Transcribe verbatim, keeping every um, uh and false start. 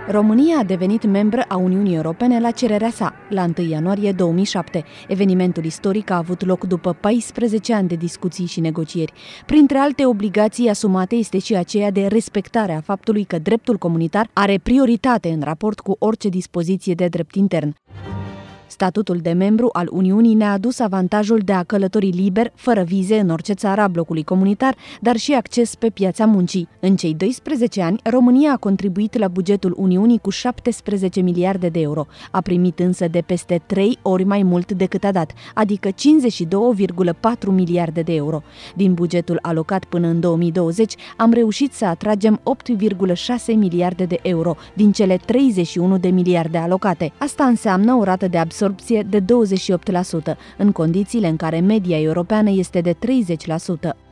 România a devenit membră a Uniunii Europene la cererea sa, la întâi ianuarie două mii șapte. Evenimentul istoric a avut loc după paisprezece ani de discuții și negocieri. Printre alte obligații asumate este și aceea de respectare a faptului că dreptul comunitar are prioritate în raport cu orice dispoziție de drept intern. Statutul de membru al Uniunii ne-a adus avantajul de a călători liber, fără vize, în orice țară a blocului comunitar, dar și acces pe piața muncii. În cei doisprezece ani, România a contribuit la bugetul Uniunii cu șaptesprezece miliarde de euro. A primit însă de peste trei ori mai mult decât a dat, adică cincizeci și doi virgulă patru miliarde de euro. Din bugetul alocat până în două mii douăzeci, am reușit să atragem opt virgulă șase miliarde de euro din cele treizeci și unu de miliarde alocate. Asta înseamnă o rată de absorbție de douăzeci și opt la sută, în condițiile în care media europeană este de treizeci la sută.